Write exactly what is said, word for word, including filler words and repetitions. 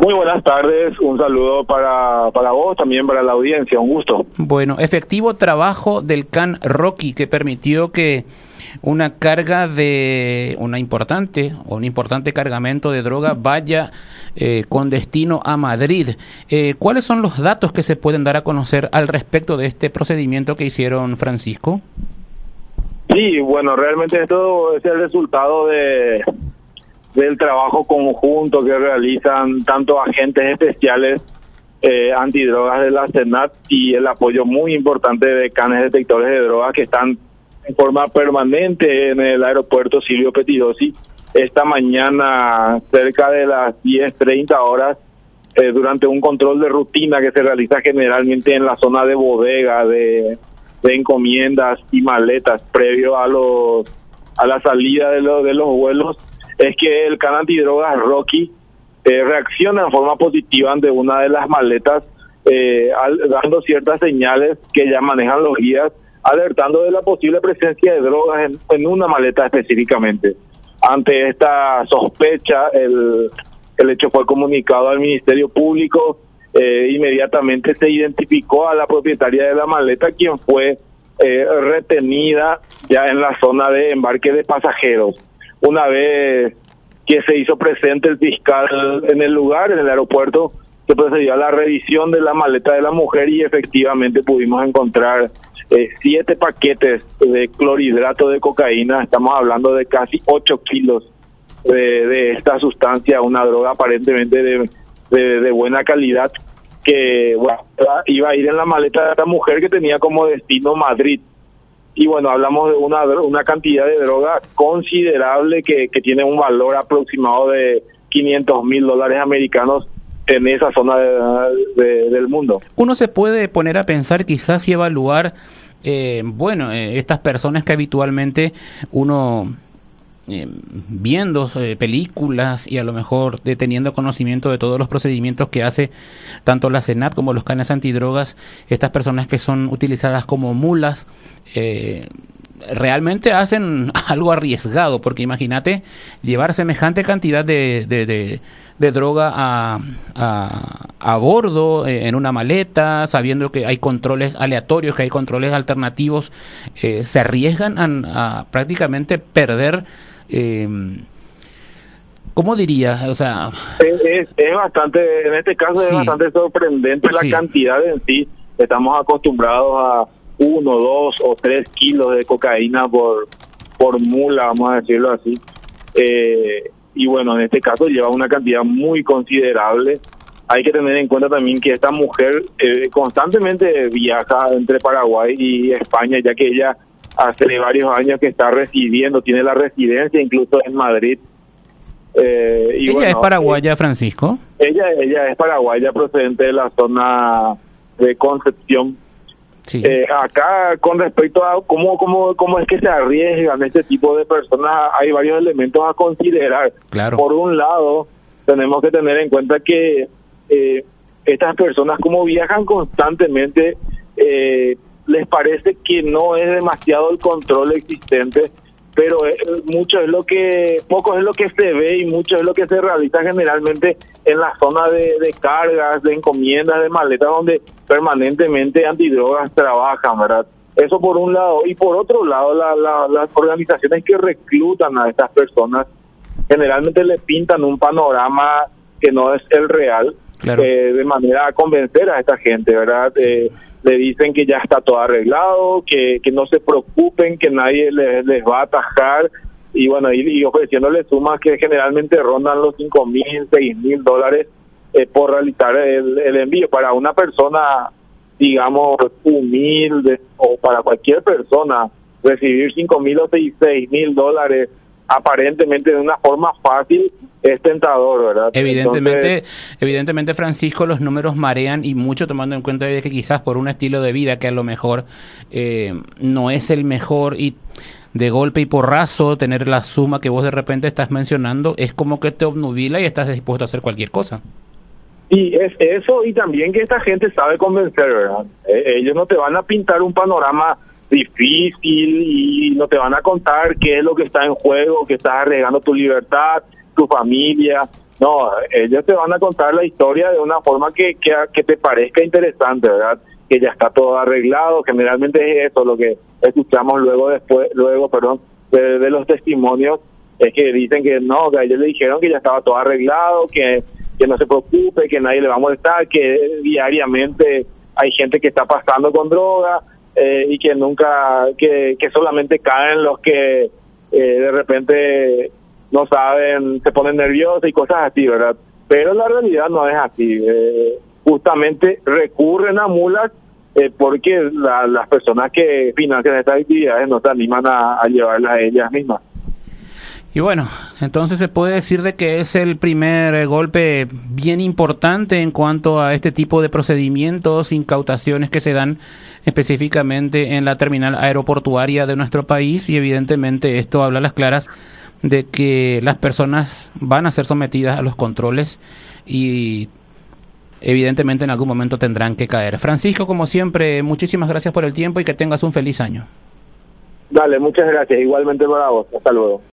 Muy buenas tardes, un saludo para, para vos, también para la audiencia, un gusto. Bueno, efectivo trabajo del can Rocky que permitió que una carga de una importante o un importante cargamento de droga vaya eh, con destino a Madrid. Eh, ¿Cuáles son los datos que se pueden dar a conocer al respecto de este procedimiento que hicieron, Francisco? Sí, bueno, realmente esto es el resultado de del trabajo conjunto que realizan tanto agentes especiales eh, antidrogas de la SENAT y el apoyo muy importante de canes detectores de drogas que están en forma permanente en el aeropuerto Silvio Pettirossi. Esta mañana, cerca de las diez treinta horas, eh, durante un control de rutina que se realiza generalmente en la zona de bodega, de, de encomiendas y maletas, previo a los a la salida de, lo, de los vuelos, es que el can antidrogas Rocky eh, reacciona en forma positiva ante una de las maletas, eh, al, dando ciertas señales que ya manejan los guías, alertando de la posible presencia de drogas en, en una maleta específicamente. Ante esta sospecha, el, el hecho fue comunicado al Ministerio Público. Eh, inmediatamente se identificó a la propietaria de la maleta, quien fue eh, retenida ya en la zona de embarque de pasajeros. Una vez que se hizo presente el fiscal en el lugar, en el aeropuerto, se procedió a la revisión de la maleta de la mujer y efectivamente pudimos encontrar eh, siete paquetes de clorhidrato de cocaína. Estamos hablando de casi ocho kilos de, de esta sustancia, una droga aparentemente de, de, de buena calidad, que bueno, iba a ir en la maleta de esta mujer que tenía como destino Madrid. Y bueno, hablamos de una una cantidad de droga considerable que, que tiene un valor aproximado de quinientos mil dólares americanos en esa zona de, de, del mundo. Uno se puede poner a pensar quizás y evaluar, eh, bueno, eh, estas personas que habitualmente uno... Eh, viendo eh, películas y a lo mejor de, teniendo conocimiento de todos los procedimientos que hace tanto la SENAT como los canes antidrogas, estas personas que son utilizadas como mulas, eh, realmente hacen algo arriesgado, porque imagínate llevar semejante cantidad de, de, de, de droga a, a, a bordo, eh, en una maleta, sabiendo que hay controles aleatorios, que hay controles alternativos, eh, se arriesgan a, a prácticamente perder. Eh, ¿Cómo diría? O sea, es, es, es bastante, en este caso es sí. bastante sorprendente la sí. cantidad en sí. Estamos acostumbrados a uno, dos o tres kilos de cocaína por por mula, vamos a decirlo así. Eh, y bueno, en este caso lleva una cantidad muy considerable. Hay que tener en cuenta también que esta mujer eh, constantemente viaja entre Paraguay y España, ya que ella hace varios años que está residiendo, tiene la residencia incluso en Madrid. Eh, y ¿Ella bueno, es paraguaya, Francisco? Ella ella es paraguaya, procedente de la zona de Concepción. Sí. Eh, acá, con respecto a cómo, cómo, cómo es que se arriesgan este tipo de personas, hay varios elementos a considerar. Claro. Por un lado, tenemos que tener en cuenta que eh, estas personas, como viajan constantemente, eh, les parece que no es demasiado el control existente, pero eh, mucho es lo que, poco es lo que se ve y mucho es lo que se realiza generalmente en la zona de, de cargas, de encomiendas, de maletas, donde permanentemente antidrogas trabajan, ¿verdad? Eso por un lado. Y por otro lado, la, la, las organizaciones que reclutan a estas personas generalmente le pintan un panorama que no es el real, claro. eh, de manera a convencer a esta gente, ¿verdad? Eh, le dicen que ya está todo arreglado, que, que no se preocupen, que nadie les, les va a atajar, y bueno, y, y ofreciéndoles sumas que generalmente rondan los cinco mil, seis mil dólares eh, por realizar el, el envío. Para una persona, digamos, humilde, o para cualquier persona, recibir cinco mil o seis mil dólares aparentemente de una forma fácil es tentador, ¿verdad? Evidentemente, Entonces, evidentemente, Francisco, los números marean, y mucho tomando en cuenta de que quizás por un estilo de vida que a lo mejor eh, no es el mejor, y de golpe y porrazo tener la suma que vos de repente estás mencionando es como que te obnubila y estás dispuesto a hacer cualquier cosa. Y es eso, y también que esta gente sabe convencer, ¿verdad? Eh, ellos no te van a pintar un panorama difícil y no te van a contar qué es lo que está en juego, que estás arriesgando tu libertad, tu familia. No, ellos te van a contar la historia de una forma que, que, que te parezca interesante, ¿verdad? Que ya está todo arreglado. Generalmente es eso lo que escuchamos luego después, luego, perdón, de, de los testimonios, es que dicen que no, que a ellos le dijeron que ya estaba todo arreglado, que, que no se preocupe, que nadie le va a molestar, que diariamente hay gente que está pasando con droga eh, y que nunca, que, que solamente caen los que eh, de repente no saben, se ponen nerviosos y cosas así, ¿verdad? Pero la realidad no es así. Eh, justamente recurren a mulas eh, porque la, las personas que financian estas actividades no se animan a, a llevarlas a ellas mismas. Y bueno, entonces se puede decir de que es el primer eh, golpe bien importante en cuanto a este tipo de procedimientos, incautaciones que se dan específicamente en la terminal aeroportuaria de nuestro país, y evidentemente esto habla a las claras de que las personas van a ser sometidas a los controles y evidentemente en algún momento tendrán que caer. Francisco, como siempre, muchísimas gracias por el tiempo y que tengas un feliz año. Dale, muchas gracias. Igualmente para vos. Hasta luego.